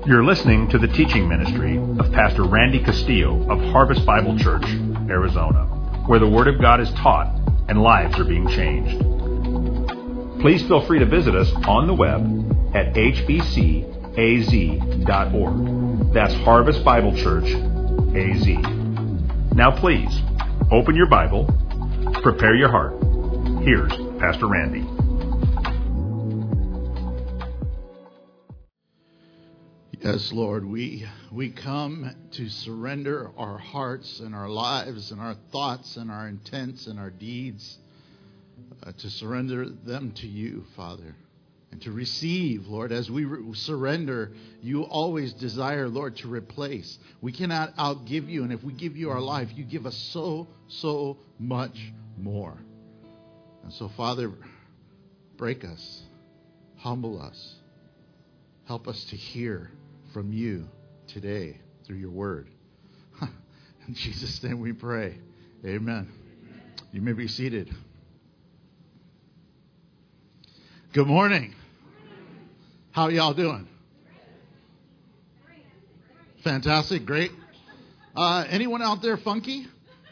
You're listening to the teaching ministry of Pastor Randy Castillo of Harvest Bible Church, Arizona, where the Word of God is taught and lives are being changed. Please feel free to visit us on the web at hbcaz.org. That's Harvest Bible Church, AZ. Now please, open your Bible, prepare your heart. Here's Pastor Randy. Yes, Lord, we come to surrender our hearts and our lives and our thoughts and our intents and our deeds, to surrender them to you, Father, and to receive, Lord. As we surrender, you always desire, Lord, to replace. We cannot outgive you, and if we give you our life, you give us so much more. And so, Father, break us, humble us, help us to hear from you today through your word. In Jesus' name we pray. Amen. You may be seated. Good morning. How y'all doing? Fantastic. Great. Anyone out there funky?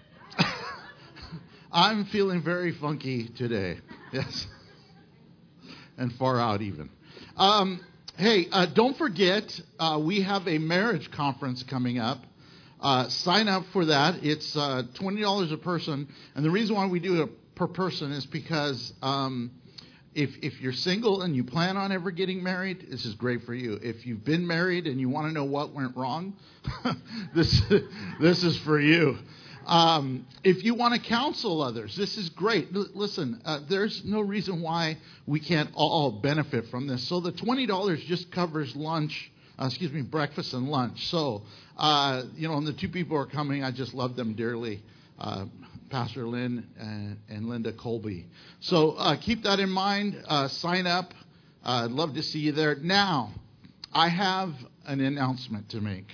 I'm feeling very funky today. Yes. And far out even. Hey, don't forget, we have a marriage conference coming up. Sign up for that. It's $20 a person. And the reason why we do it per person is because if you're single and you plan on ever getting married, this is great for you. If you've been married and you want to know what went wrong, this is for you. If you want to counsel others, this is great. Listen, there's no reason why we can't all benefit from this. So the $20 just covers breakfast and lunch. So, and the two people who are coming, I just love them dearly, Pastor Lynn and Linda Colby. So keep that in mind. Sign up. I'd love to see you there. Now, I have an announcement to make.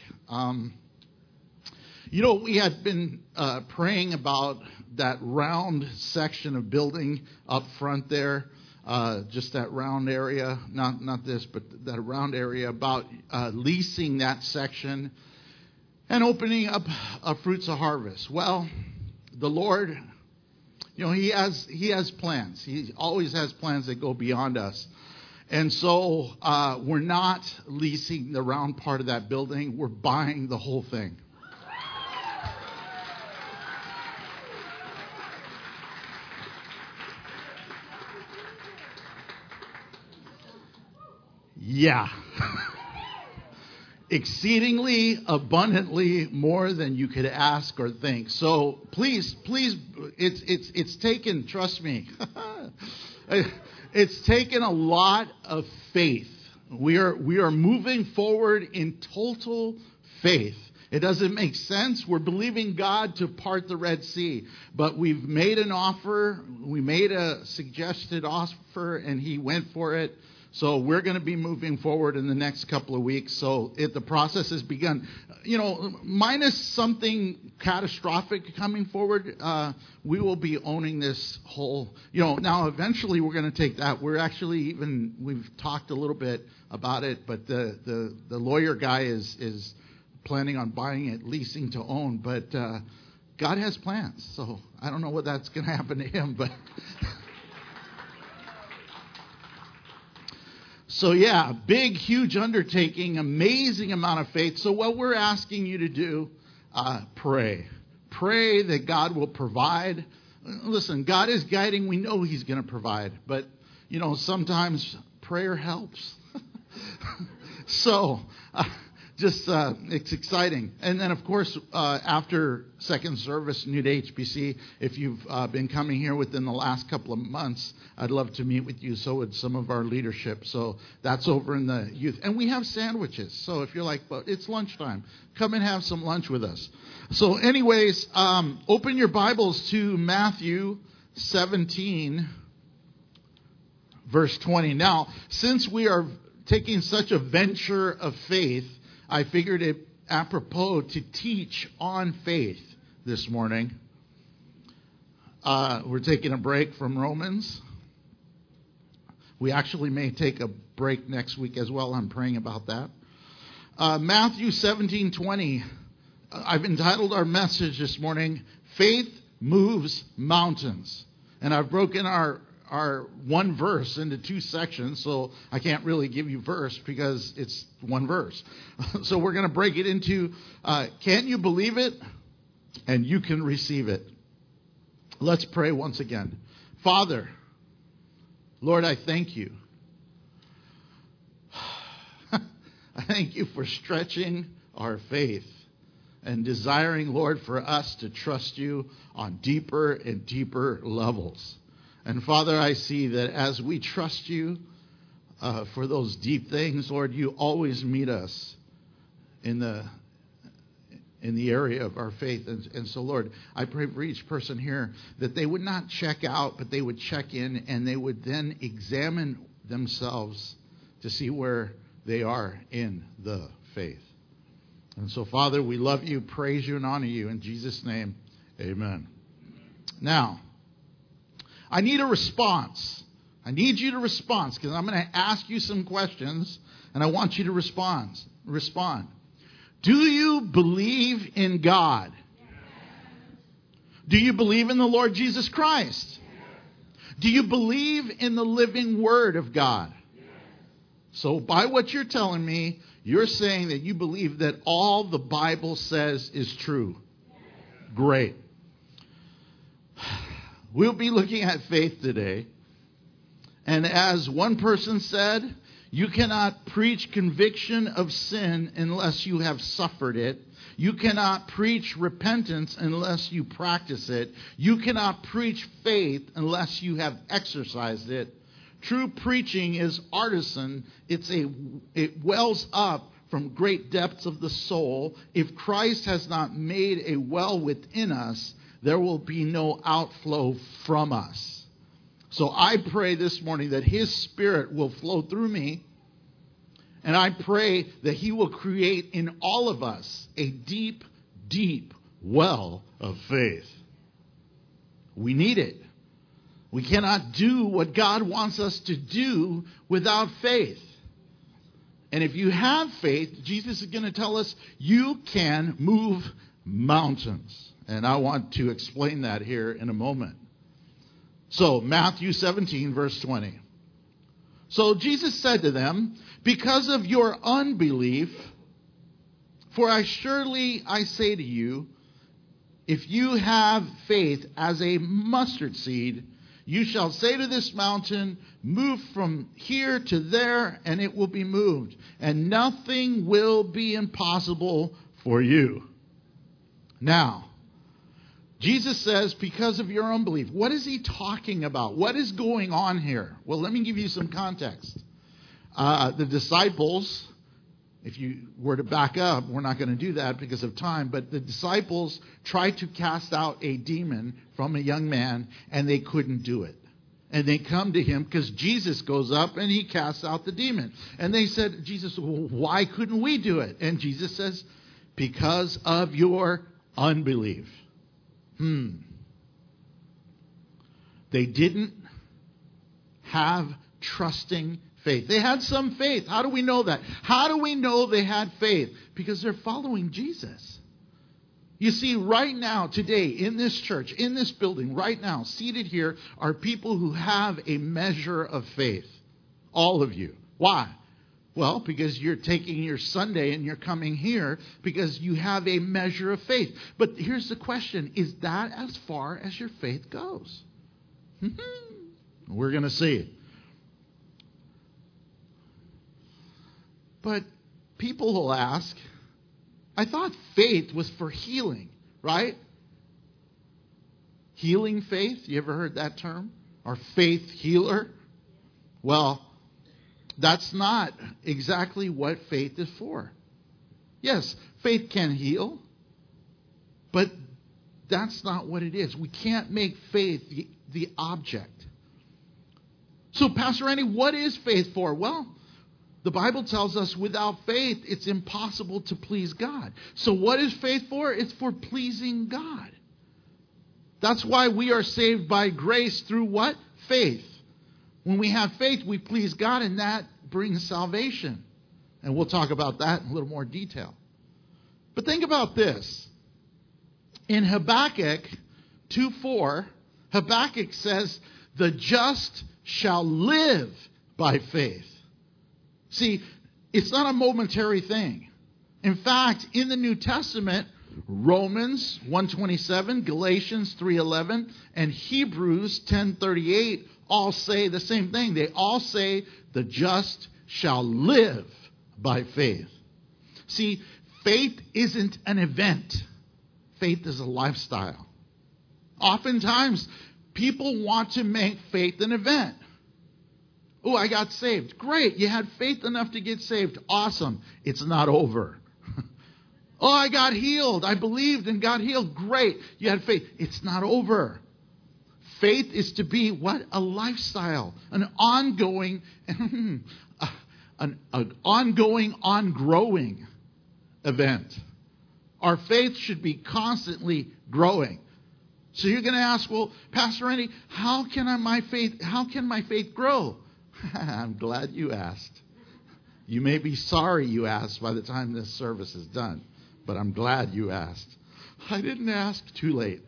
We had been praying about that round section of building up front there, just that round area, not this, but that round area, about leasing that section and opening up Fruits of Harvest. Well, the Lord, He has plans. He always has plans that go beyond us. And so we're not leasing the round part of that building. We're buying the whole thing. Yeah. Exceedingly abundantly more than you could ask or think. So please, it's taken, trust me, it's taken a lot of faith. We are moving forward in total faith. It doesn't make sense. We're believing God to part the Red Sea, but we've made an offer. We made a suggested offer, and He went for it. So we're going to be moving forward in the next couple of weeks. So the process has begun. Minus something catastrophic coming forward, we will be owning this whole. Now eventually we're going to take that. We've talked a little bit about it, but the lawyer guy is planning on buying it, leasing to own. But God has plans. So I don't know what that's going to happen to him, but. So yeah, big, huge undertaking, amazing amount of faith. So what we're asking you to do, pray. Pray that God will provide. Listen, God is guiding. We know He's going to provide. But, sometimes prayer helps. So it's exciting. And then, of course, after second service, new to HBC, if you've been coming here within the last couple of months, I'd love to meet with you. So would some of our leadership. So that's over in the youth. And we have sandwiches. So if you're like, well, it's lunchtime, come and have some lunch with us. So anyways, open your Bibles to Matthew 17, verse 20. Now, since we are taking such a venture of faith, I figured it apropos to teach on faith this morning. We're taking a break from Romans. We actually may take a break next week as well. I'm praying about that. Matthew 17:20. I've entitled our message this morning, Faith Moves Mountains. And I've broken our one verse into two sections, so I can't really give you verse because it's one verse. So we're going to break it into, can you believe it? And you can receive it. Let's pray once again. Father, Lord, I thank you. I thank you for stretching our faith and desiring, Lord, for us to trust you on deeper and deeper levels. And Father, I see that as we trust you for those deep things, Lord, you always meet us in the area of our faith. And so, Lord, I pray for each person here that they would not check out, but they would check in, and they would then examine themselves to see where they are in the faith. And so, Father, we love you, praise you, and honor you. In Jesus' name, amen. Now, I need a response. I need you to respond because I'm going to ask you some questions, and I want you to respond. Do you believe in God? Do you believe in the Lord Jesus Christ? Do you believe in the living Word of God? So by what you're telling me, you're saying that you believe that all the Bible says is true. Great. We'll be looking at faith today. And as one person said, you cannot preach conviction of sin unless you have suffered it. You cannot preach repentance unless you practice it. You cannot preach faith unless you have exercised it. True preaching is artisan. It wells up from great depths of the soul. If Christ has not made a well within us, there will be no outflow from us. So I pray this morning that His Spirit will flow through me. And I pray that He will create in all of us a deep, deep well of faith. We need it. We cannot do what God wants us to do without faith. And if you have faith, Jesus is going to tell us you can move mountains. And I want to explain that here in a moment. So, Matthew 17, verse 20. So Jesus said to them, because of your unbelief, for I say to you, if you have faith as a mustard seed, you shall say to this mountain, move from here to there, and it will be moved. And nothing will be impossible for you. Now, Jesus says, because of your unbelief. What is He talking about? What is going on here? Well, let me give you some context. The disciples, if you were to back up, we're not going to do that because of time, but the disciples tried to cast out a demon from a young man, and they couldn't do it. And they come to Him because Jesus goes up and He casts out the demon. And they said, Jesus, why couldn't we do it? And Jesus says, because of your unbelief. They didn't have trusting faith. They had some faith. How do we know that? How do we know they had faith? Because they're following Jesus. You see, right now, today, in this church, in this building, right now, seated here, are people who have a measure of faith. All of you. Why? Well, because you're taking your Sunday and you're coming here because you have a measure of faith. But here's the question. Is that as far as your faith goes? We're going to see. But people will ask, I thought faith was for healing, right? Healing faith. You ever heard that term? Or faith healer? Well, that's not exactly what faith is for. Yes, faith can heal, but that's not what it is. We can't make faith the object. So, Pastor Randy, what is faith for? Well, the Bible tells us without faith, it's impossible to please God. So what is faith for? It's for pleasing God. That's why we are saved by grace through what? Faith. When we have faith, we please God, and that brings salvation. And we'll talk about that in a little more detail. But think about this. In Habakkuk 2:4, Habakkuk says, the just shall live by faith. See, it's not a momentary thing. In fact, in the New Testament, Romans 1:27, Galatians 3:11, and Hebrews 10:38 all say the same thing. They all say the just shall live by faith. See, faith isn't an event. Faith is a lifestyle. Oftentimes, people want to make faith an event. Oh, I got saved. Great. You had faith enough to get saved. Awesome. It's not over. Oh, I got healed. I believed and got healed. Great. You had faith. It's not over. Faith is to be what? A lifestyle. An ongoing, on-growing event. Our faith should be constantly growing. So you're going to ask, well, Pastor Randy, how can my faith grow? I'm glad you asked. You may be sorry you asked by the time this service is done, but I'm glad you asked. I didn't ask. Too late.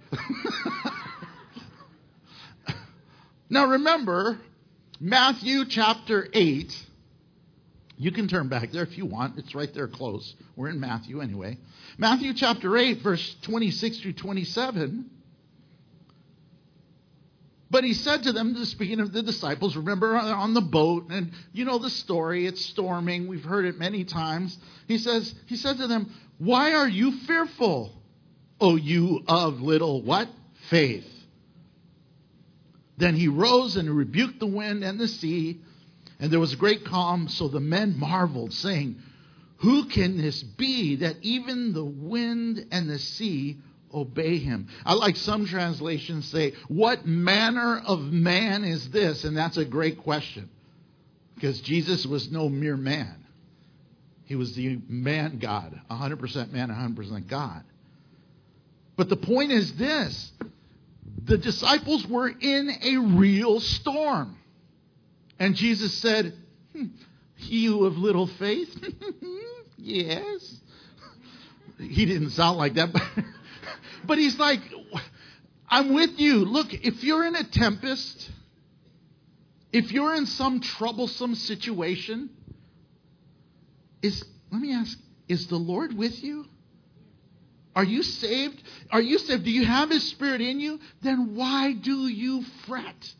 Now remember, Matthew chapter 8. You can turn back there if you want. It's right there close. We're in Matthew anyway. Matthew chapter 8, verse 26 through 27. But he said to them, speaking of the disciples, remember on the boat, and you know the story, it's storming, we've heard it many times. He said to them, why are you fearful, O you of little what? Faith. Then he rose and rebuked the wind and the sea, and there was a great calm, so the men marveled, saying, who can this be that even the wind and the sea obey him? I like some translations say, what manner of man is this? And that's a great question. Because Jesus was no mere man. He was the man God. 100% man, 100% God. But the point is this. The disciples were in a real storm. And Jesus said, you of little faith? Yes. He didn't sound like that, but he's like, I'm with you. Look, if you're in a tempest, if you're in some troublesome situation, let me ask, is the Lord with you? Are you saved? Are you saved? Do you have His Spirit in you? Then why do you fret?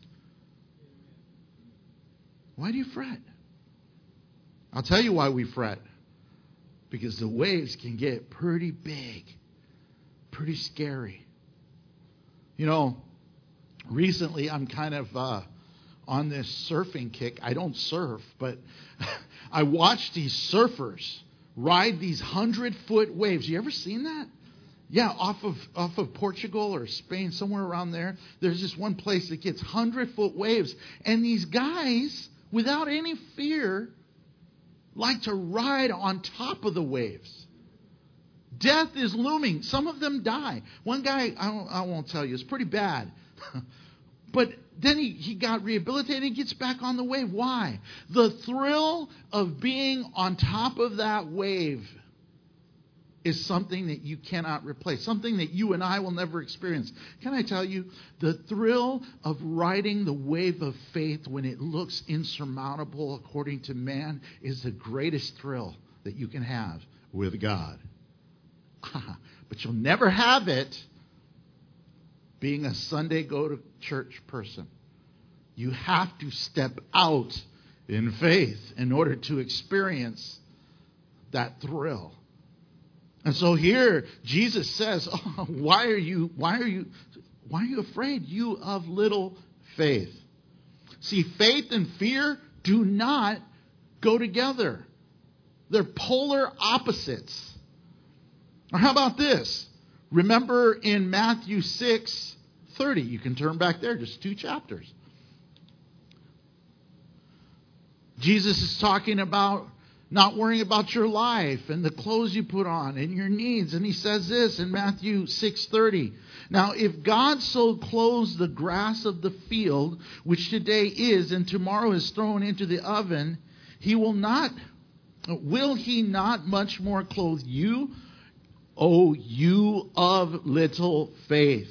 Why do you fret? I'll tell you why we fret. Because the waves can get pretty big. Pretty scary. You know, recently I'm kind of on this surfing kick. I don't surf, but I watch these surfers ride these 100-foot waves. You ever seen that? Yeah, off of Portugal or Spain, somewhere around there. There's this one place that gets 100-foot waves. And these guys, without any fear, like to ride on top of the waves. Death is looming. Some of them die. One guy, I won't tell you, it's pretty bad. But then he got rehabilitated and gets back on the wave. Why? The thrill of being on top of that wave is something that you cannot replace. Something that you and I will never experience. Can I tell you, the thrill of riding the wave of faith when it looks insurmountable according to man is the greatest thrill that you can have with God. But you'll never have it being a Sunday go-to-church person. You have to step out in faith in order to experience that thrill. And so here Jesus says, why are you afraid, you of little faith? See, faith and fear do not go together. They're polar opposites. Or how about this? Remember in Matthew 6:30, you can turn back there, just 2 chapters. Jesus is talking about not worrying about your life and the clothes you put on and your needs. And he says this in Matthew 6:30. Now, if God so clothes the grass of the field, which today is and tomorrow is thrown into the oven, he will not Will he not much more clothe you, O you of little faith?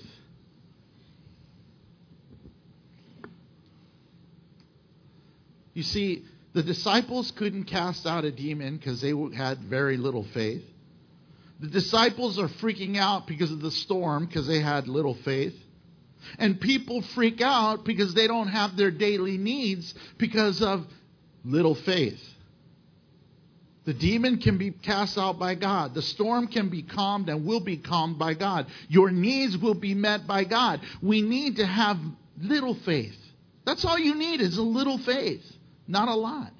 You see, the disciples couldn't cast out a demon because they had very little faith. The disciples are freaking out because of the storm because they had little faith. And people freak out because they don't have their daily needs because of little faith. The demon can be cast out by God. The storm can be calmed and will be calmed by God. Your needs will be met by God. We need to have little faith. That's all you need is a little faith, not a lot.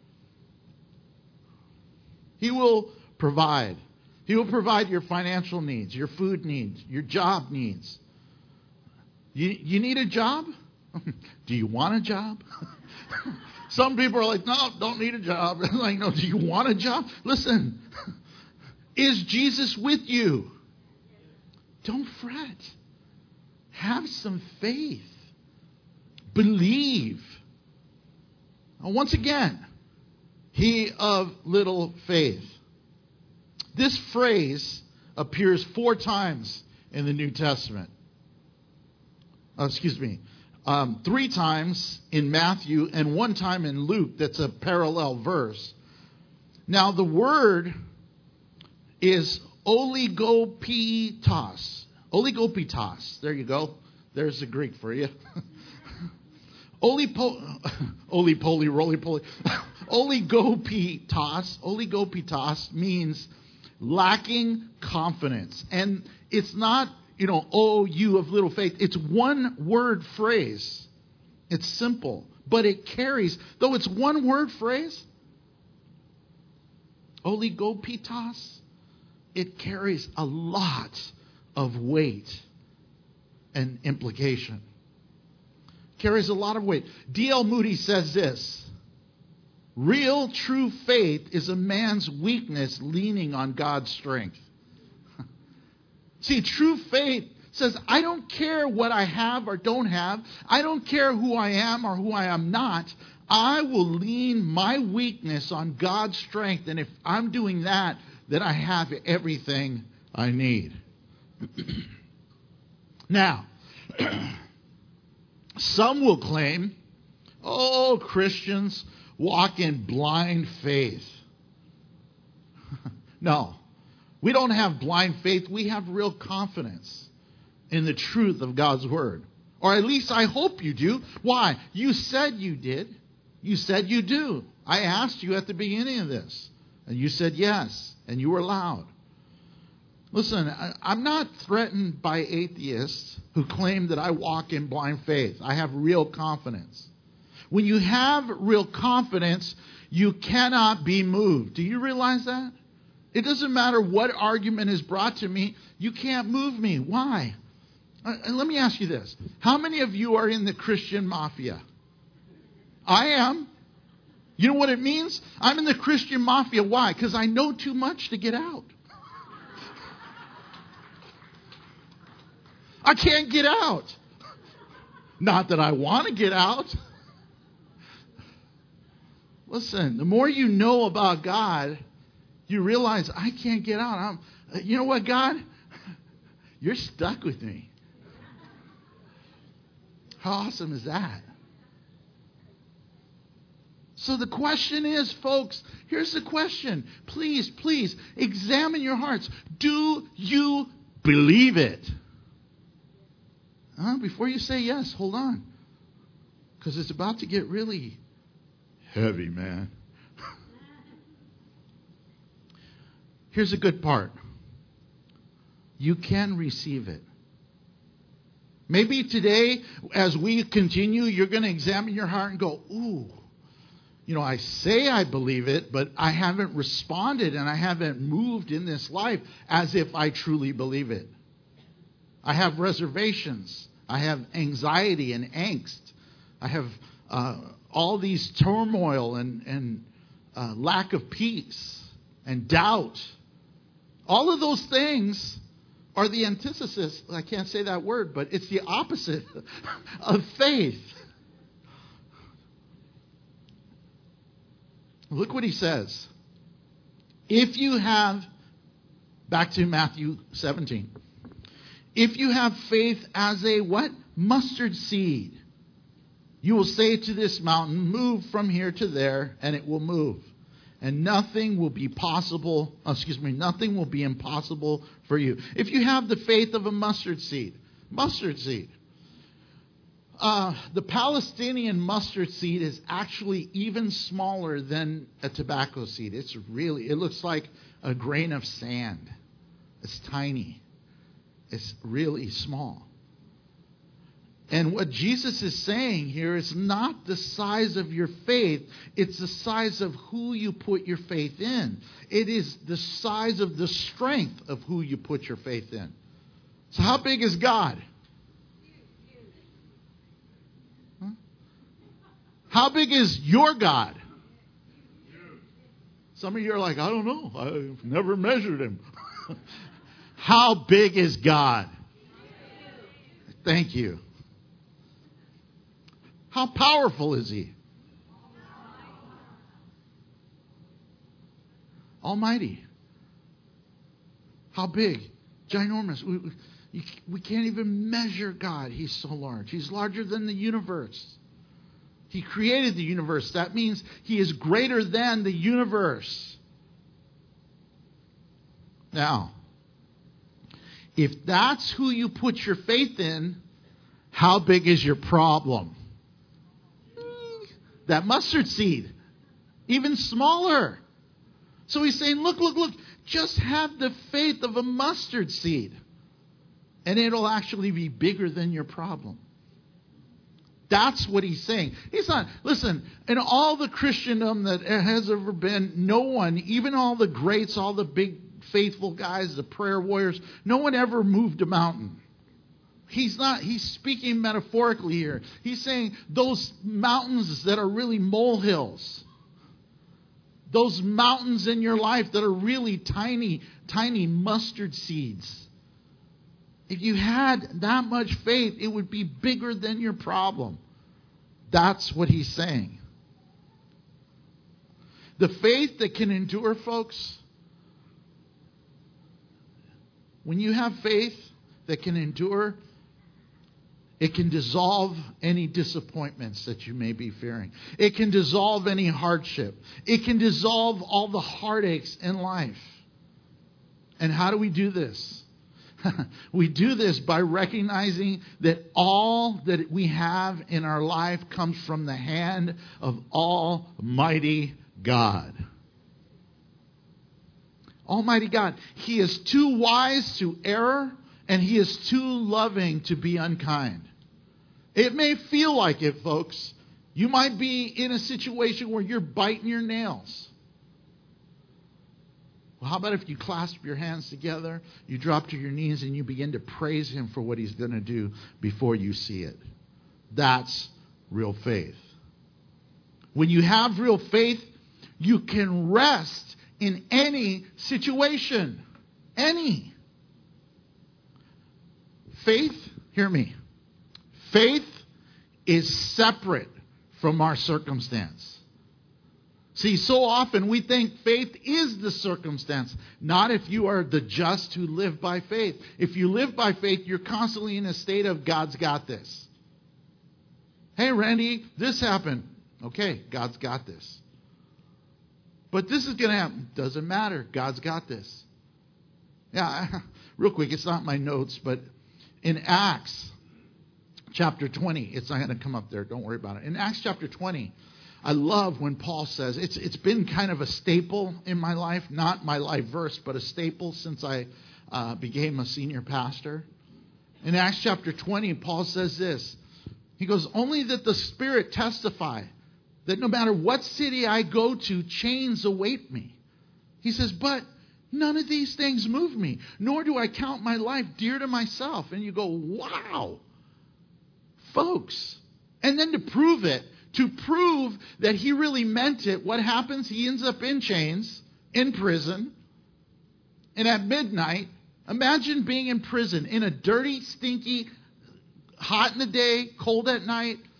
He will provide. He will provide your financial needs, your food needs, your job needs. You need a job? Do you want a job? Some people are like, no, don't need a job. I'm like, no, do you want a job? Listen, is Jesus with you? Don't fret. Have some faith. Believe. Once again, he of little faith. This phrase appears 4 times in the New Testament. 3 times in Matthew and 1 time in Luke. That's a parallel verse. Now the word is oligopitos. Oligopitos. There you go. There's the Greek for you. Oli-poly, roly-poly. Oligopitos means lacking confidence. And it's not, oh, you of little faith. It's one word phrase. It's simple, but it carries, though it's one word phrase, oligopitos, it carries a lot of weight and implication. Carries a lot of weight. D.L. Moody says this: real true faith is a man's weakness leaning on God's strength. See, true faith says, I don't care what I have or don't have. I don't care who I am or who I am not. I will lean my weakness on God's strength. And if I'm doing that, then I have everything I need. Now, some will claim, oh, Christians walk in blind faith. No, we don't have blind faith. We have real confidence in the truth of God's word. Or at least I hope you do. Why? You said you did. You said you do. I asked you at the beginning of this, and you said yes, and you were loud. Listen, I'm not threatened by atheists who claim that I walk in blind faith. I have real confidence. When you have real confidence, you cannot be moved. Do you realize that? It doesn't matter what argument is brought to me. You can't move me. Why? And let me ask you this. How many of you are in the Christian mafia? I am. You know what it means? I'm in the Christian mafia. Why? Because I know too much to get out. I can't get out. Not that I want to get out. Listen, the more you know about God, you realize I can't get out. You know what, God? You're stuck with me. How awesome is that? So the question is, folks, here's the question. Please, please, examine your hearts. Do you believe it? Before you say yes, hold on. Because it's about to get really heavy, man. Here's the good part. You can receive it. Maybe today, as we continue, you're going to examine your heart and go, ooh, I say I believe it, but I haven't responded and I haven't moved in this life as if I truly believe it. I have reservations. I have anxiety and angst. I have all these turmoil and lack of peace and doubt. All of those things are the antithesis. I can't say that word, but it's the opposite of faith. Look what he says. If you have, back to Matthew 17, if you have faith as a what? Mustard seed. You will say to this mountain, move from here to there, and it will move. And nothing will be nothing will be impossible for you. If you have the faith of a mustard seed. The Palestinian mustard seed is actually even smaller than a tobacco seed. It looks like a grain of sand. It's tiny. It's really small. And what Jesus is saying here is not the size of your faith, it's the size of who you put your faith in. It is the size of the strength of who you put your faith in. So how big is God? Huh? How big is your God? Some of you are like, I don't know. I've never measured him. How big is God? Thank you. How powerful is he? Almighty. How big? Ginormous. We can't even measure God. He's so large. He's larger than the universe. He created the universe. That means he is greater than the universe. Now, if that's who you put your faith in, how big is your problem? That mustard seed, even smaller. So he's saying, look, just have the faith of a mustard seed, and it'll actually be bigger than your problem. That's what he's saying. He's not, listen, in all the Christendom that has ever been, no one, even all the greats, all the big faithful guys, the prayer warriors, no one ever moved a mountain. He's speaking metaphorically here. He's saying those mountains that are really molehills, those mountains in your life that are really tiny, tiny mustard seeds. If you had that much faith, it would be bigger than your problem. That's what he's saying. The faith that can endure, folks, when you have faith that can endure, it can dissolve any disappointments that you may be fearing. It can dissolve any hardship. It can dissolve all the heartaches in life. And how do we do this? We do this by recognizing that all that we have in our life comes from the hand of Almighty God. Almighty God. He is too wise to err, and he is too loving to be unkind. It may feel like it, folks. You might be in a situation where you're biting your nails. Well, how about if you clasp your hands together, you drop to your knees, and you begin to praise him for what he's going to do before you see it? That's real faith. When you have real faith, you can rest in any situation. Any. Faith, hear me. Faith is separate from our circumstance. See, so often we think faith is the circumstance, not if you are the just who live by faith. If you live by faith, you're constantly in a state of God's got this. Hey, Randy, this happened. Okay, God's got this. But this is going to happen. Doesn't matter. God's got this. Yeah, real quick, it's not my notes, but in Acts chapter 20, it's not going to come up there. Don't worry about it. In Acts chapter 20, I love when Paul says, it's been kind of a staple in my life, not my life verse, but a staple since I became a senior pastor. In Acts chapter 20, Paul says this. He goes, only that the Spirit testify that no matter what city I go to, chains await me. He says, but none of these things move me, nor do I count my life dear to myself. And you go, wow, folks. And then to prove that he really meant it, what happens? He ends up in chains, in prison, and at midnight, imagine being in prison, in a dirty, stinky, hot in the day, cold at night,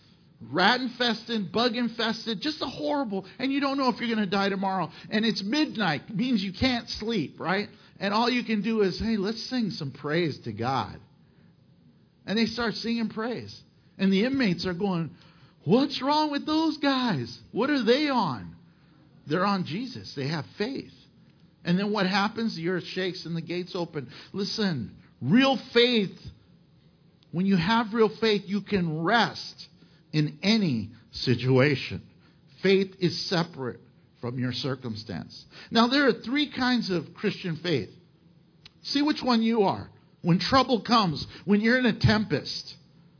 rat infested, bug infested, just a horrible, and you don't know if you're going to die tomorrow. And it's midnight, means you can't sleep, right? And all you can do is, hey, let's sing some praise to God. And they start singing praise. And the inmates are going, what's wrong with those guys? What are they on? They're on Jesus. They have faith. And then what happens? The earth shakes and the gates open. Listen, real faith, when you have real faith, you can rest in any situation. Faith is separate from your circumstance. Now, there are 3 kinds of Christian faith. See which one you are. When trouble comes, when you're in a tempest.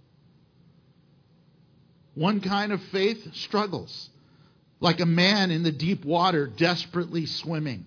One kind of faith struggles, like a man in the deep water desperately swimming.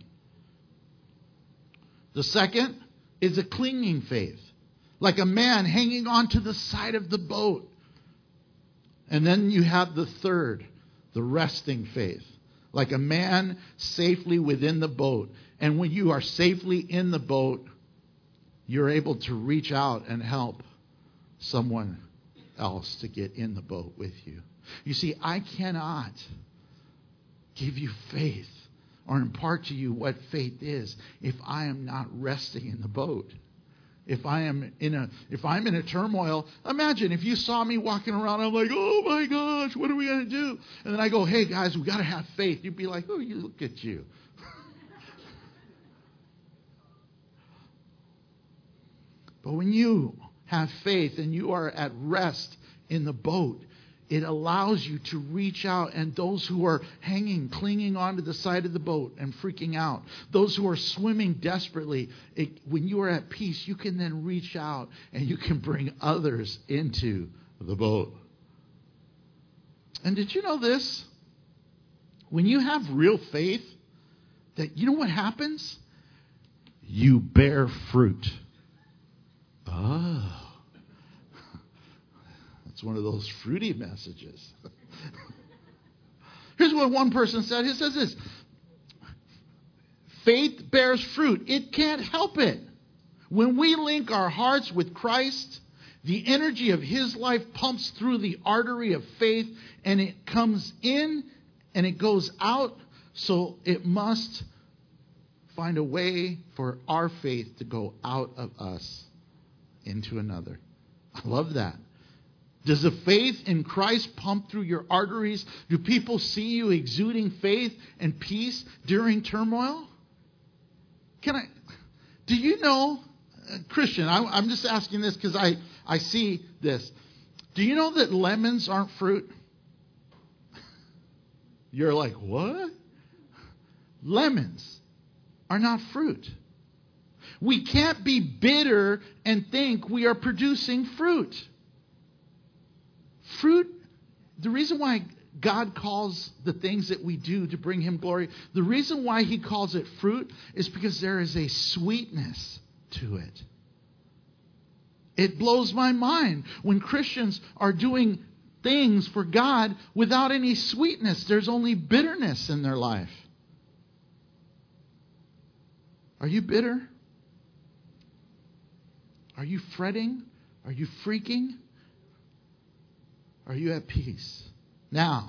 The second is a clinging faith, like a man hanging onto the side of the boat. And then you have the third, the resting faith, like a man safely within the boat. And when you are safely in the boat, you're able to reach out and help someone else to get in the boat with you. You see, I cannot give you faith or impart to you what faith is if I am not resting in the boat. If I'm in a turmoil, imagine if you saw me walking around, I'm like, oh my gosh, what are we going to do? And then I go, hey guys, we got to have faith. You'd be like, oh, you look at you. But when you have faith and you are at rest in the boat, it allows you to reach out, and those who are clinging onto the side of the boat and freaking out, those who are swimming desperately, when you are at peace, you can then reach out and you can bring others into the boat. And did you know this? When you have real faith, that you know what happens? You bear fruit. Oh. It's one of those fruity messages. Here's what one person said. He says this: faith bears fruit. It can't help it. When we link our hearts with Christ, the energy of His life pumps through the artery of faith, and it comes in and it goes out. So it must find a way for our faith to go out of us into another. I love that. Does the faith in Christ pump through your arteries? Do people see you exuding faith and peace during turmoil? Do you know, Christian, I'm just asking this because I see this. Do you know that lemons aren't fruit? You're like, what? Lemons are not fruit. We can't be bitter and think we are producing fruit. Fruit, the reason why God calls the things that we do to bring Him glory, the reason why He calls it fruit is because there is a sweetness to it. It blows my mind when Christians are doing things for God without any sweetness. There's only bitterness in their life. Are you bitter? Are you fretting? Are you freaking? Are you at peace? Now,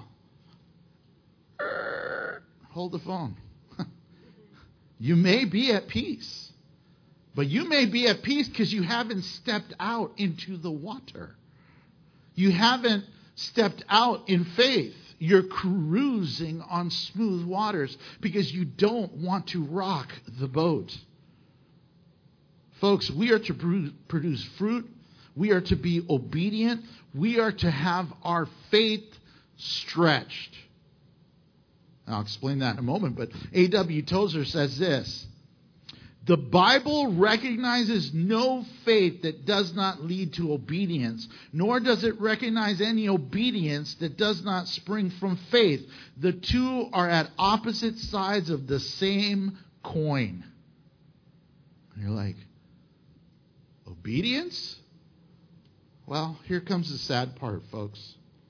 hold the phone. You may be at peace, but you may be at peace because you haven't stepped out into the water. You haven't stepped out in faith. You're cruising on smooth waters because you don't want to rock the boat. Folks, we are to produce fruit. We are to be obedient. We are to have our faith stretched. I'll explain that in a moment, but A.W. Tozer says this: the Bible recognizes no faith that does not lead to obedience, nor does it recognize any obedience that does not spring from faith. The two are at opposite sides of the same coin. And you're like, obedience? Well, here comes the sad part, folks.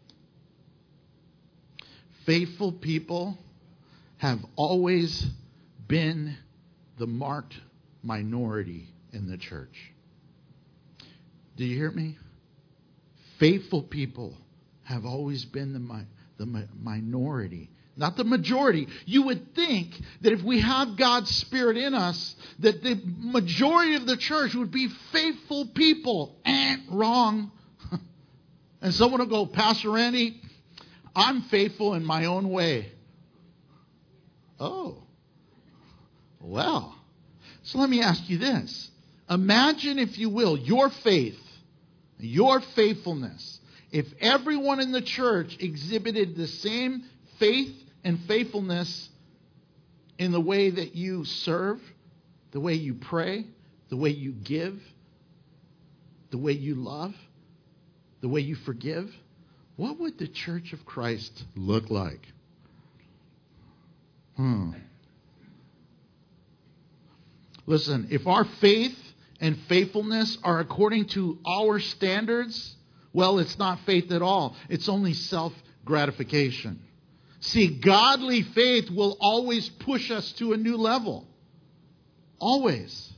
Faithful people have always been the marked minority in the church. Do you hear me? Faithful people have always been the minority, not the majority. You would think that if we have God's Spirit in us, that the majority of the church would be faithful people. Wrong. And someone will go, Pastor Randy, I'm faithful in my own way. Oh, well. So let me ask you this. Imagine, if you will, your faith, your faithfulness. If everyone in the church exhibited the same faith and faithfulness in the way that you serve, the way you pray, the way you give, the way you love, the way you forgive, what would the Church of Christ look like? Listen, if our faith and faithfulness are according to our standards, well, it's not faith at all. It's only self-gratification. See, godly faith will always push us to a new level. Always.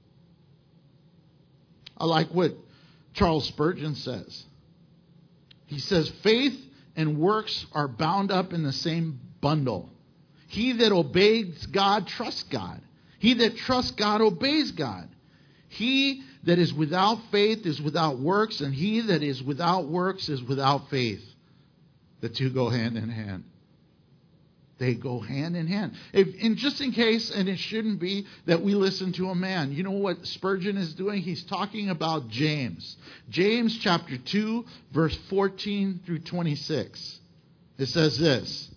I like what Charles Spurgeon says. He says, faith and works are bound up in the same bundle. He that obeys God trusts God. He that trusts God obeys God. He that is without faith is without works, and he that is without works is without faith. The two go hand in hand. They go hand in hand. And just in case, and it shouldn't be that we listen to a man. You know what Spurgeon is doing? He's talking about James. James chapter 2, verse 14 through 26. It says this.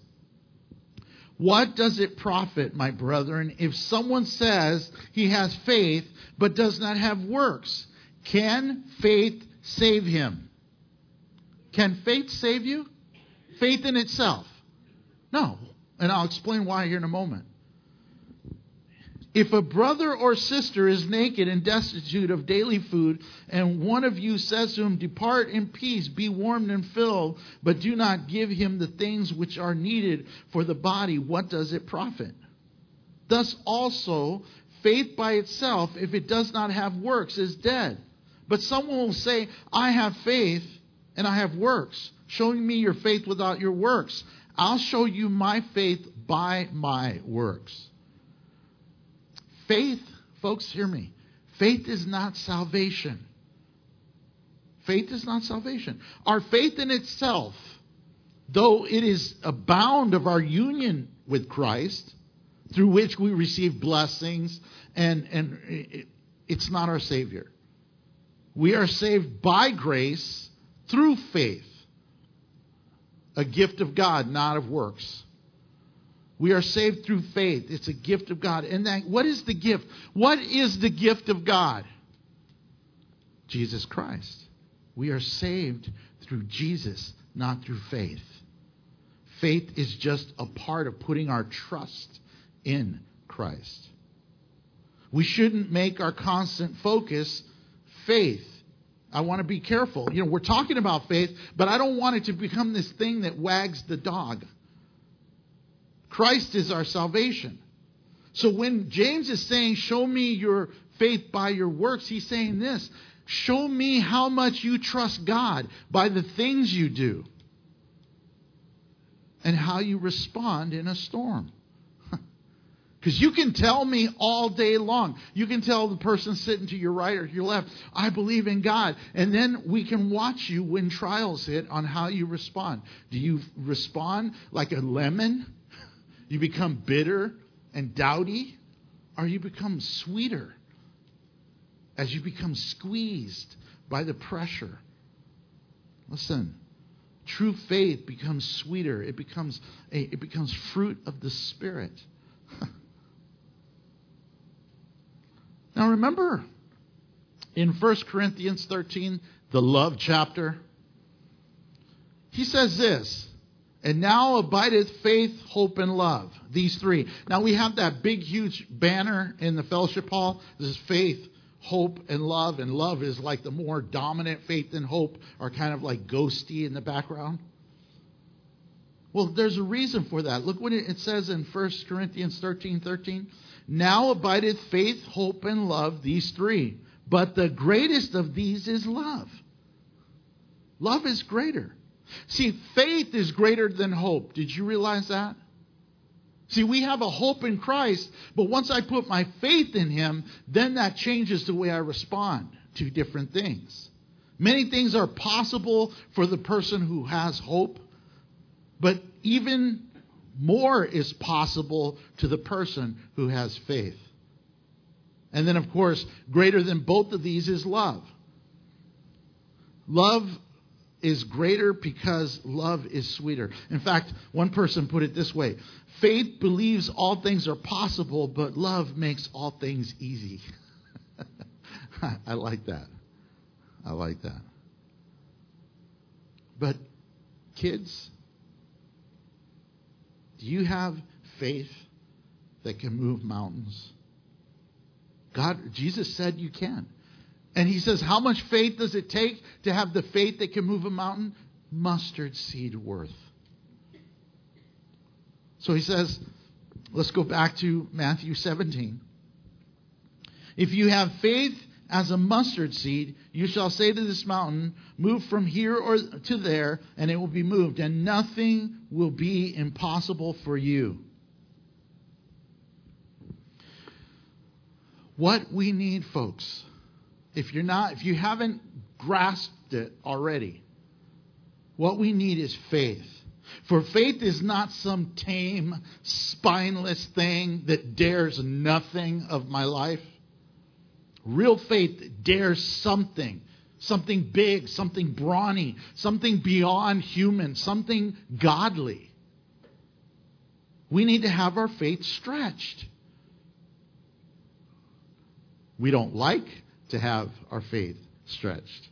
What does it profit, my brethren, if someone says he has faith but does not have works? Can faith save him? Can faith save you? Faith in itself? No. And I'll explain why here in a moment. If a brother or sister is naked and destitute of daily food, and one of you says to him, depart in peace, be warmed and filled, but do not give him the things which are needed for the body, what does it profit? Thus also, faith by itself, if it does not have works, is dead. But someone will say, I have faith and I have works. Showing me your faith without your works. I'll show you my faith by my works. Faith, folks, hear me. Faith is not salvation. Faith is not salvation. Our faith in itself, though it is a bound of our union with Christ, through which we receive blessings, and it's not our Savior. We are saved by grace through faith. A gift of God, not of works. We are saved through faith. It's a gift of God. And that, what is the gift? What is the gift of God? Jesus Christ. We are saved through Jesus, not through faith. Faith is just a part of putting our trust in Christ. We shouldn't make our constant focus faith. I want to be careful. You know, we're talking about faith, but I don't want it to become this thing that wags the dog. Christ is our salvation. So when James is saying, show me your faith by your works, he's saying this. Show me how much you trust God by the things you do and how you respond in a storm. Because you can tell me all day long. You can tell the person sitting to your right or your left, I believe in God. And then we can watch you when trials hit on how you respond. Do you respond like a lemon? You become bitter and doubty? Or you become sweeter as you become squeezed by the pressure? Listen, true faith becomes sweeter. It becomes fruit of the Spirit. Now remember, in 1 Corinthians 13, the love chapter, he says this, and now abideth faith, hope, and love. These three. Now we have that big, huge banner in the fellowship hall. This is faith, hope, and love. And love is like the more dominant. Faith and hope are kind of like ghosty in the background. Well, there's a reason for that. Look what it says in 1 Corinthians 13:13. Now abideth faith, hope, and love, these three. But the greatest of these is love. Love is greater. See, faith is greater than hope. Did you realize that? See, we have a hope in Christ, but once I put my faith in Him, then that changes the way I respond to different things. Many things are possible for the person who has hope, but even more is possible to the person who has faith. And then, of course, greater than both of these is love. Love is greater because love is sweeter. In fact, one person put it this way: faith believes all things are possible, but love makes all things easy. I like that. I like that. But kids, do you have faith that can move mountains? Jesus said you can. And He says, how much faith does it take to have the faith that can move a mountain? Mustard seed worth. So He says, let's go back to Matthew 17. If you have faith as a mustard seed, you shall say to this mountain, move from here or to there, and it will be moved, and nothing will be impossible for you. What we need, folks, if you haven't grasped it already, what we need is faith. For faith is not some tame, spineless thing that dares nothing of my life. Real faith dares something big, something brawny, something beyond human, something godly. We need to have our faith stretched. We don't like to have our faith stretched.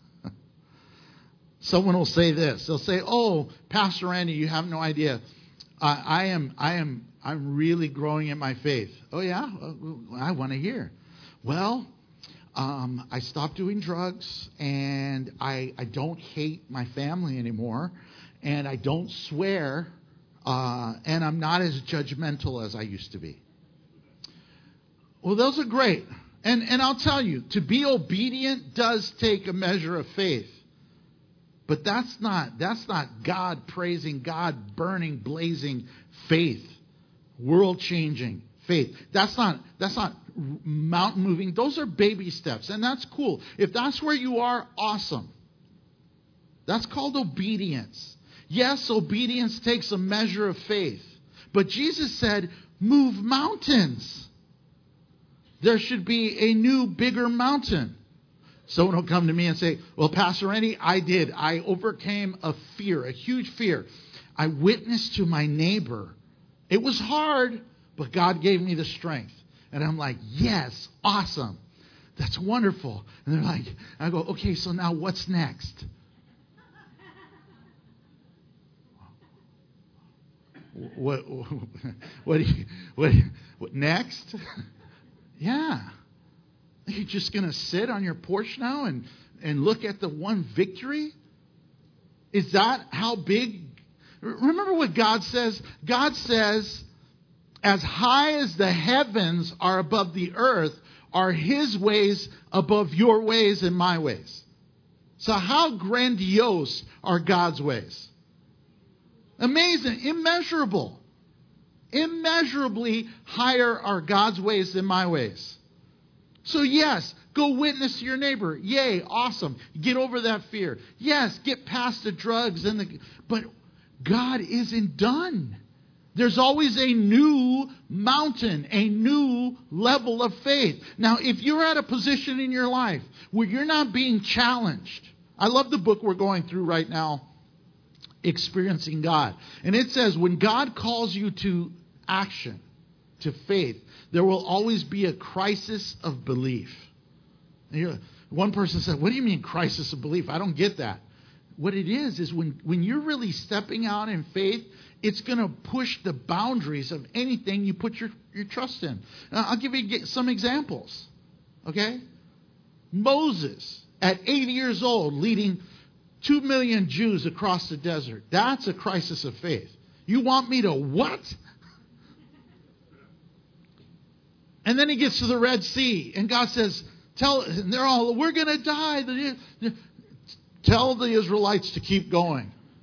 Someone will say this. They'll say, "Oh, Pastor Randy, you have no idea. I'm really growing in my faith." "Oh yeah, I want to hear." "Well, I stopped doing drugs, and I don't hate my family anymore, and I don't swear, and I'm not as judgmental as I used to be." Well, those are great. And I'll tell you, to be obedient does take a measure of faith. But that's not God praising, God burning, blazing faith, world-changing faith. That's not mountain moving. Those are baby steps, and that's cool. If that's where you are, awesome. That's called obedience. Yes, obedience takes a measure of faith. But Jesus said, move mountains. There should be a new, bigger mountain. Someone will come to me and say, "Well, Pastor Randy, I did. I overcame a fear, a huge fear. I witnessed to my neighbor. It was hard, but God gave me the strength." And I'm like, "Yes, awesome. That's wonderful." And they're like, I go, "Okay, so now what's next?" What next? Yeah. You're just going to sit on your porch now and look at the one victory? Is that how big? Remember what God says? God says, as high as the heavens are above the earth, are His ways above your ways and my ways. So how grandiose are God's ways? Amazing, immeasurable. Immeasurably higher are God's ways than my ways. So yes, go witness to your neighbor. Yay, awesome. Get over that fear. Yes, get past the drugs but God isn't done. There's always a new mountain, a new level of faith. Now, if you're at a position in your life where you're not being challenged, I love the book we're going through right now, Experiencing God. And it says when God calls you to action, to faith, there will always be a crisis of belief. One person said, "What do you mean crisis of belief? I don't get that." What it is when you're really stepping out in faith, it's going to push the boundaries of anything you put your trust in. Now, I'll give you some examples. Okay? Moses, at 80 years old, leading 2 million Jews across the desert. That's a crisis of faith. You want me to what? And then he gets to the Red Sea, and God says, we're going to die. Tell the Israelites to keep going.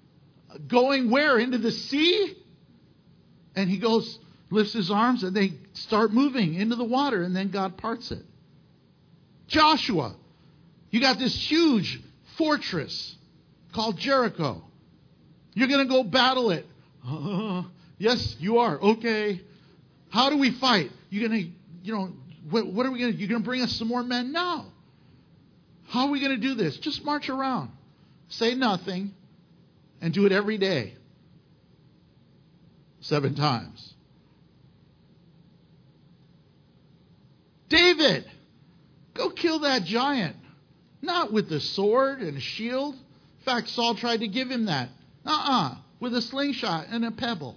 going where? Into the sea? And he goes, lifts his arms, and they start moving into the water, and then God parts it. Joshua, you got this huge fortress called Jericho. You're going to go battle it. Yes, you are. Okay. How do we fight? You're going to, what are we going to do? You're going to bring us some more men? No. How are we going to do this? Just march around. Say nothing. And do it every day. 7 times. David, go kill that giant. Not with a sword and a shield. In fact, Saul tried to give him that. With a slingshot and a pebble.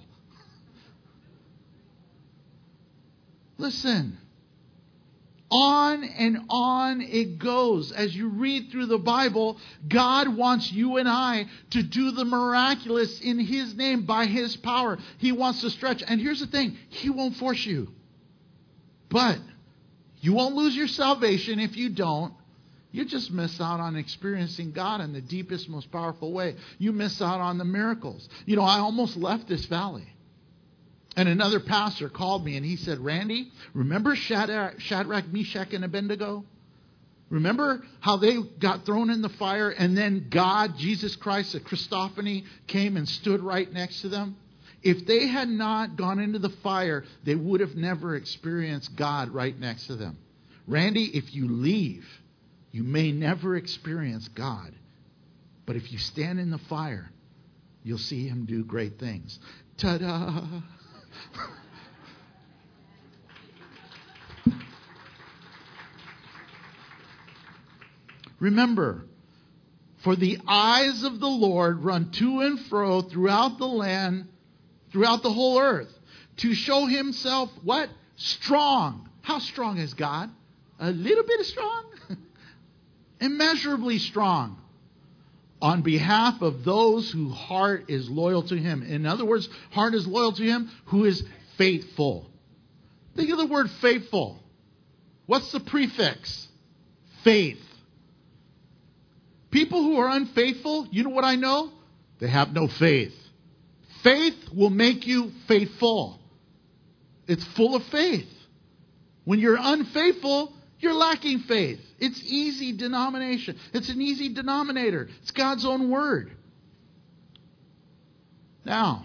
Listen. On and on it goes. As you read through the Bible, God wants you and I to do the miraculous in His name, by His power. He wants to stretch. And here's the thing. He won't force you. But you won't lose your salvation if you don't. You just miss out on experiencing God in the deepest, most powerful way. You miss out on the miracles. I almost left this valley. And another pastor called me and he said, Randy, remember Shadrach, Meshach, and Abednego? Remember how they got thrown in the fire and then God, Jesus Christ, a Christophany, came and stood right next to them? If they had not gone into the fire, they would have never experienced God right next to them. Randy, if you leave, you may never experience God. But if you stand in the fire, you'll see Him do great things. Ta-da! Remember, for the eyes of the Lord run to and fro throughout the land, throughout the whole earth, to show Himself what? Strong. How strong is God? A little bit strong? Immeasurably strong. On behalf of those whose heart is loyal to Him. In other words, heart is loyal to Him who is faithful. Think of the word faithful. What's the prefix? Faith. People who are unfaithful, you know what I know? They have no faith. Faith will make you faithful. It's full of faith. When you're unfaithful, you're lacking faith. It's easy denomination. It's an easy denominator. It's God's own word. Now,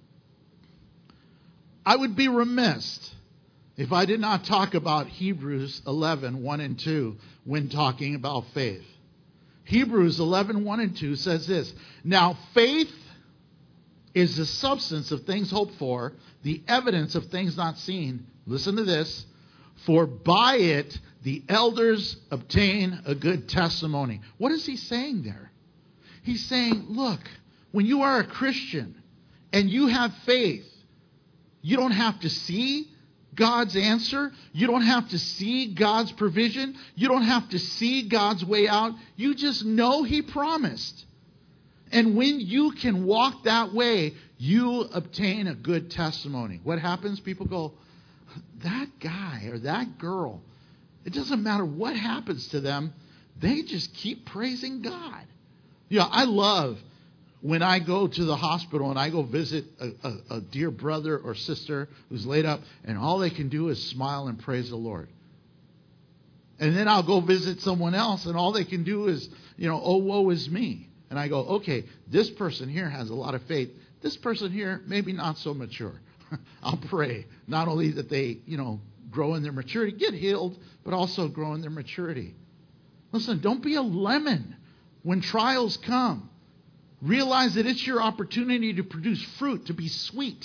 I would be remiss if I did not talk about Hebrews 11, 1 and 2 when talking about faith. Hebrews 11, 1 and 2 says this. Now, faith is the substance of things hoped for, the evidence of things not seen. Listen to this. For by it the elders obtain a good testimony. What is he saying there? He's saying, look, when you are a Christian and you have faith, you don't have to see God's answer. You don't have to see God's provision. You don't have to see God's way out. You just know He promised. And when you can walk that way, you obtain a good testimony. What happens? People go, that guy or that girl, it doesn't matter what happens to them, they just keep praising God. I love when I go to the hospital and I go visit a dear brother or sister who's laid up and all they can do is smile and praise the Lord. And then I'll go visit someone else and all they can do is, oh, woe is me. And I go, okay, this person here has a lot of faith. This person here, maybe not so mature. I'll pray not only that they, grow in their maturity, get healed, but also grow in their maturity. Listen, don't be a lemon when trials come. Realize that it's your opportunity to produce fruit, to be sweet.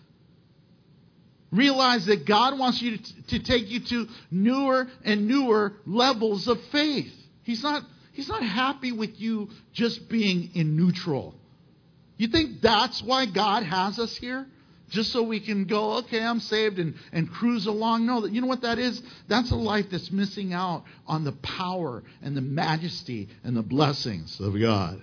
Realize that God wants you to take you to newer and newer levels of faith. He's not happy with you just being in neutral. You think that's why God has us here? Just so we can go, okay, I'm saved and cruise along. No, you know what that is? That's a life that's missing out on the power and the majesty and the blessings of God.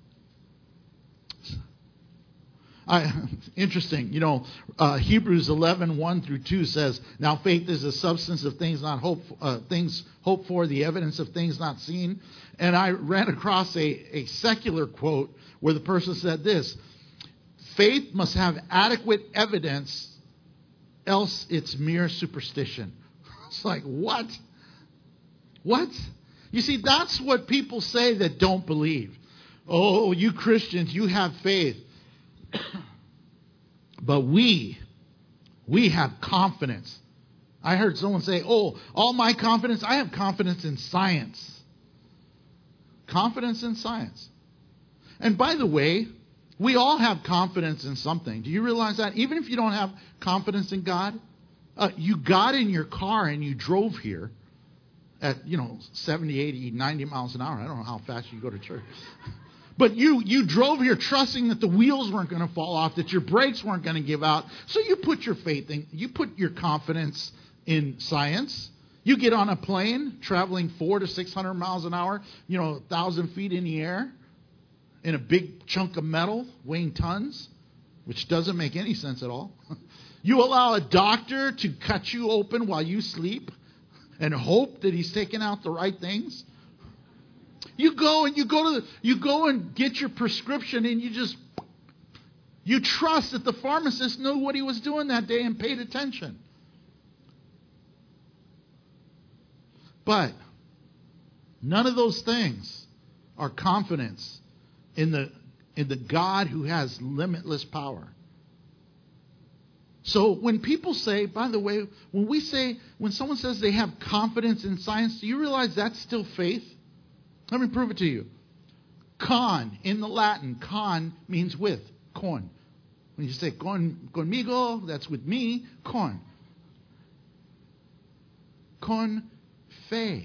Interesting. Hebrews 11, 1 through 2 says, now faith is the substance of things not things hoped for, the evidence of things not seen. And I ran across a secular quote where the person said this, Faith must have adequate evidence, else it's mere superstition. It's like, what? What? You see, that's what people say that don't believe. Oh, you Christians, you have faith. But we have confidence. I heard someone say, oh, all my confidence, I have confidence in science. Confidence in science. And by the way, we all have confidence in something. Do you realize that? Even if you don't have confidence in God, you got in your car and you drove here at, 70, 80, 90 miles an hour. I don't know how fast you go to church. But you drove here trusting that the wheels weren't going to fall off, that your brakes weren't going to give out. So you put your faith in, you put your confidence in science. You get on a plane traveling 400 to 600 miles an hour, 1,000 feet in the air, in a big chunk of metal weighing tons, which doesn't make any sense at all. You allow a doctor to cut you open while you sleep and hope that he's taking out the right things. You go and get your prescription, and you trust that the pharmacist knew what he was doing that day and paid attention. But none of those things are confidence in the God who has limitless power. So when people say, by the way, when someone says they have confidence in science, do you realize that's still faith? Let me prove it to you. Con, in the Latin, con means with, con. When you say conmigo, that's with me, con. Con fe.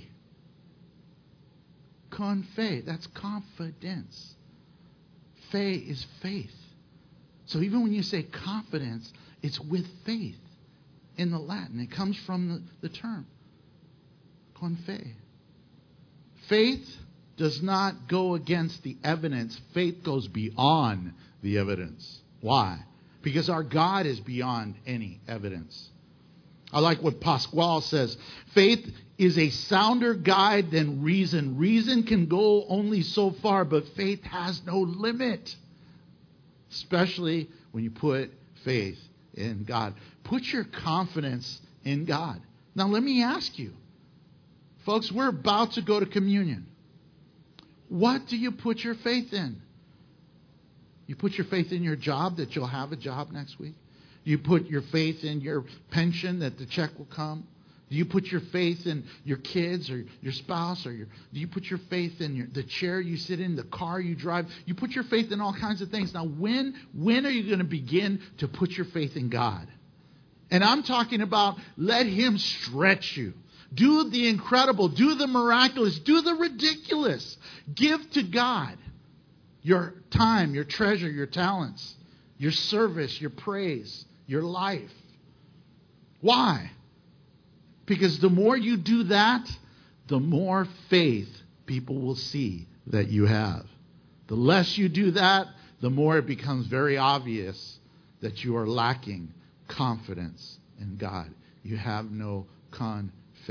Con fe, that's confidence. Fe is faith. So even when you say confidence, it's with faith in the Latin. It comes from the term. Con fe. Faith does not go against the evidence. Faith goes beyond the evidence. Why? Because our God is beyond any evidence. I like what Pasquale says. Faith is a sounder guide than reason. Reason can go only so far, but faith has no limit. Especially when you put faith in God. Put your confidence in God. Now let me ask you. Folks, we're about to go to communion. What do you put your faith in? You put your faith in your job, that you'll have a job next week? You put your faith in your pension, that the check will come? Do you put your faith in your kids or your spouse? Do you put your faith in the chair you sit in, the car you drive? You put your faith in all kinds of things. Now, when are you going to begin to put your faith in God? And I'm talking about let Him stretch you. Do the incredible. Do the miraculous. Do the ridiculous. Give to God your time, your treasure, your talents, your service, your praise, your life. Why? Because the more you do that, the more faith people will see that you have. The less you do that, the more it becomes very obvious that you are lacking confidence in God. You have no confidence.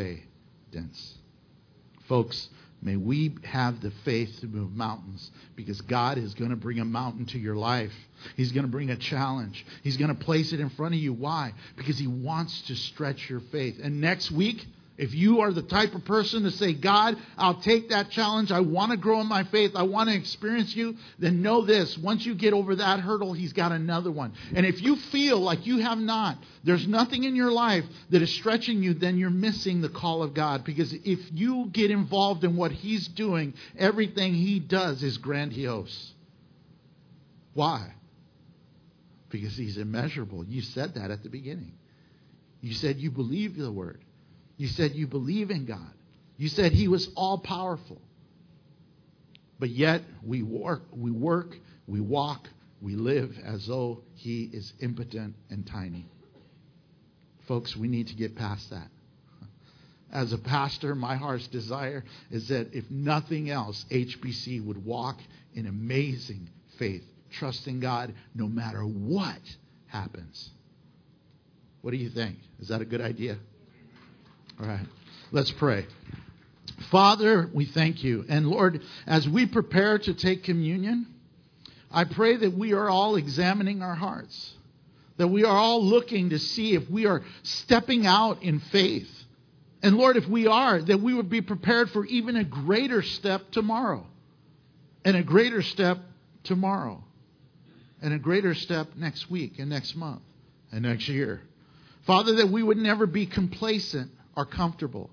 Folks, may we have the faith to move mountains, because God is going to bring a mountain to your life. He's going to bring a challenge. He's going to place it in front of you. Why? Because He wants to stretch your faith. And next week, if you are the type of person to say, God, I'll take that challenge. I want to grow in my faith. I want to experience you. Then know this. Once you get over that hurdle, He's got another one. And if you feel like you have not, there's nothing in your life that is stretching you, then you're missing the call of God. Because if you get involved in what He's doing, everything He does is grandiose. Why? Because He's immeasurable. You said that at the beginning. You said you believe the Word. You said you believe in God. You said He was all-powerful. But yet we walk, we walk, we live as though He is impotent and tiny. Folks, we need to get past that. As a pastor, my heart's desire is that if nothing else, HBC would walk in amazing faith, trusting God no matter what happens. What do you think? Is that a good idea? All right, let's pray. Father, we thank You. And Lord, as we prepare to take communion, I pray that we are all examining our hearts, that we are all looking to see if we are stepping out in faith. And Lord, if we are, that we would be prepared for even a greater step tomorrow, and a greater step tomorrow, and a greater step next week and next month and next year. Father, that we would never be complacent or comfortable.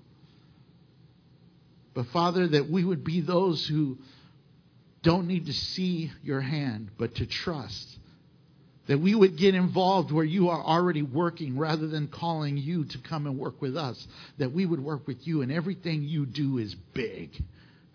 But Father, that we would be those who don't need to see your hand, but to trust. That we would get involved where you are already working rather than calling you to come and work with us. That we would work with you, and everything you do is big.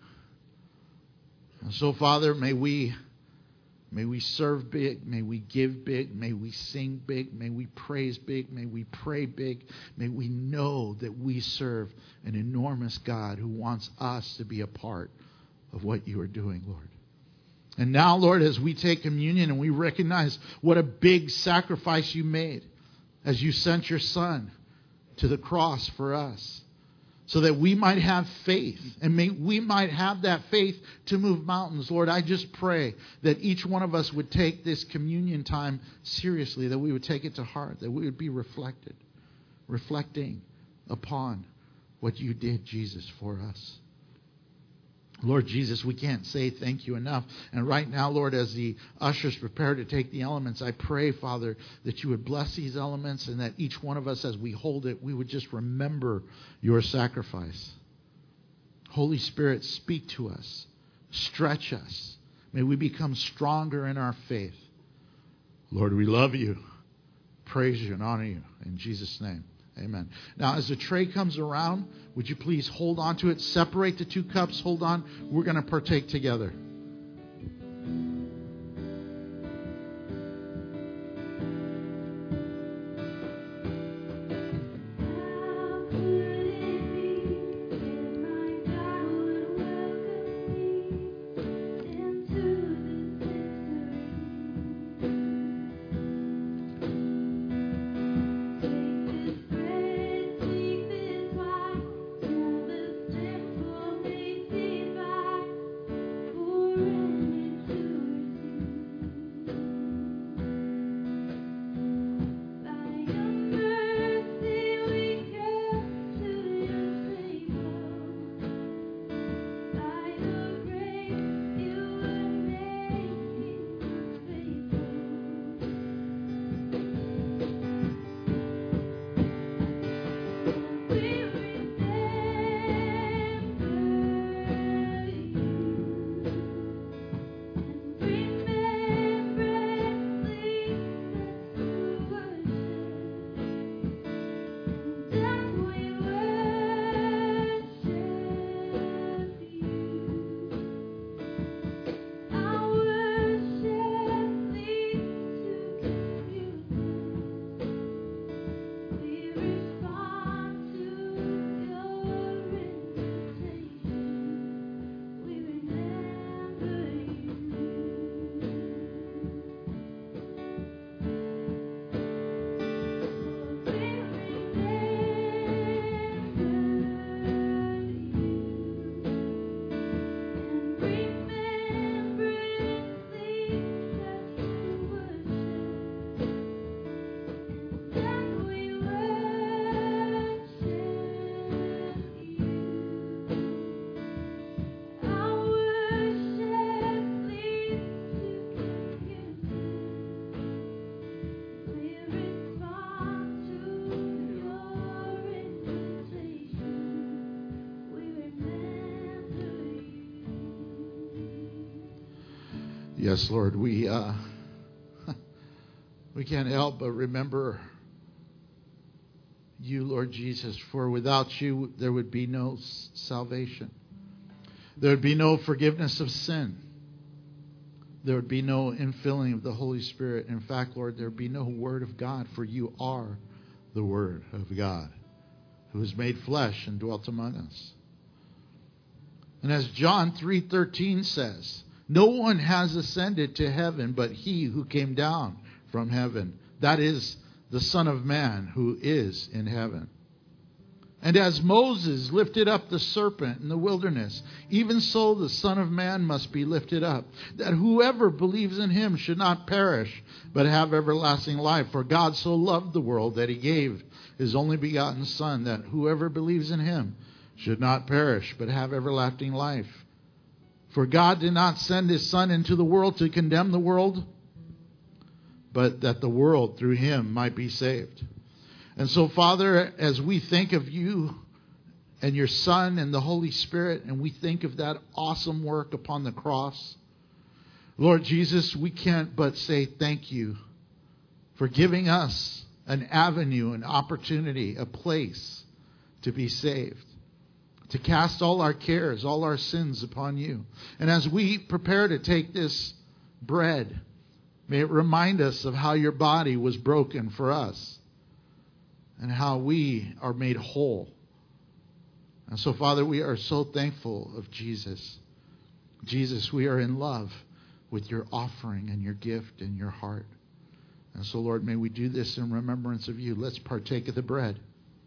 And so, Father, may we serve big, may we give big, may we sing big, may we praise big, may we pray big, may we know that we serve an enormous God who wants us to be a part of what you are doing, Lord. And now, Lord, as we take communion and we recognize what a big sacrifice you made as you sent your Son to the cross for us, so that we might have faith, and we might have that faith to move mountains. Lord, I just pray that each one of us would take this communion time seriously, that we would take it to heart, that we would be reflecting upon what you did, Jesus, for us. Lord Jesus, we can't say thank you enough. And right now, Lord, as the ushers prepare to take the elements, I pray, Father, that you would bless these elements, and that each one of us, as we hold it, we would just remember your sacrifice. Holy Spirit, speak to us. Stretch us. May we become stronger in our faith. Lord, we love you, praise you, and honor you. In Jesus' name. Amen. Now, as the tray comes around, would you please hold on to it? Separate the two cups. Hold on. We're going to partake together. Yes, Lord, we can't help but remember you, Lord Jesus, for without you there would be no salvation. There would be no forgiveness of sin. There would be no infilling of the Holy Spirit. In fact, Lord, there would be no Word of God, for you are the Word of God, who was made flesh and dwelt among us. And as John 3:13 says, no one has ascended to heaven but he who came down from heaven. That is the Son of Man who is in heaven. And as Moses lifted up the serpent in the wilderness, even so the Son of Man must be lifted up, that whoever believes in him should not perish, but have everlasting life. For God so loved the world that he gave his only begotten Son, that whoever believes in him should not perish, but have everlasting life. For God did not send his Son into the world to condemn the world, but that the world through him might be saved. And so, Father, as we think of you and your Son and the Holy Spirit, and we think of that awesome work upon the cross, Lord Jesus, we can't but say thank you for giving us an avenue, an opportunity, a place to be saved, to cast all our cares, all our sins upon you. And as we prepare to take this bread, may it remind us of how your body was broken for us, and how we are made whole. And so, Father, we are so thankful of Jesus. Jesus, we are in love with your offering and your gift and your heart. And so, Lord, may we do this in remembrance of you. Let's partake of the bread.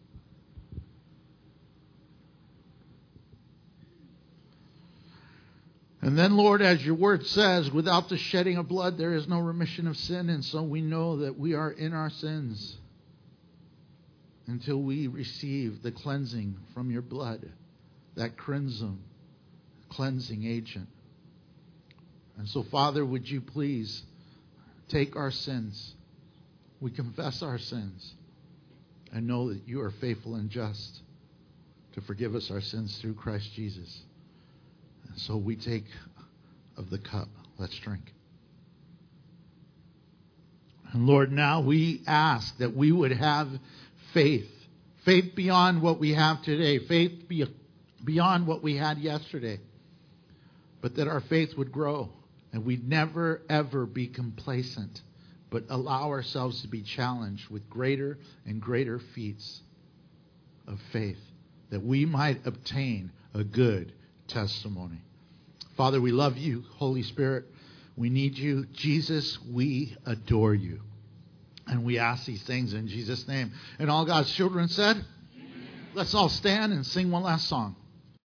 And then, Lord, as your word says, without the shedding of blood, there is no remission of sin. And so we know that we are in our sins until we receive the cleansing from your blood, that cleansing agent. And so, Father, would you please take our sins? We confess our sins and know that you are faithful and just to forgive us our sins through Christ Jesus. And so we take of the cup. Let's drink. And Lord, now we ask that we would have faith beyond what we have today, faith beyond what we had yesterday, but that our faith would grow and we'd never, ever be complacent, but allow ourselves to be challenged with greater and greater feats of faith, that we might obtain a good testimony. Father, we love you. Holy Spirit, we need you. Jesus, we adore you. And we ask these things in Jesus' name. And all God's children said, amen. Let's all stand and sing one last song.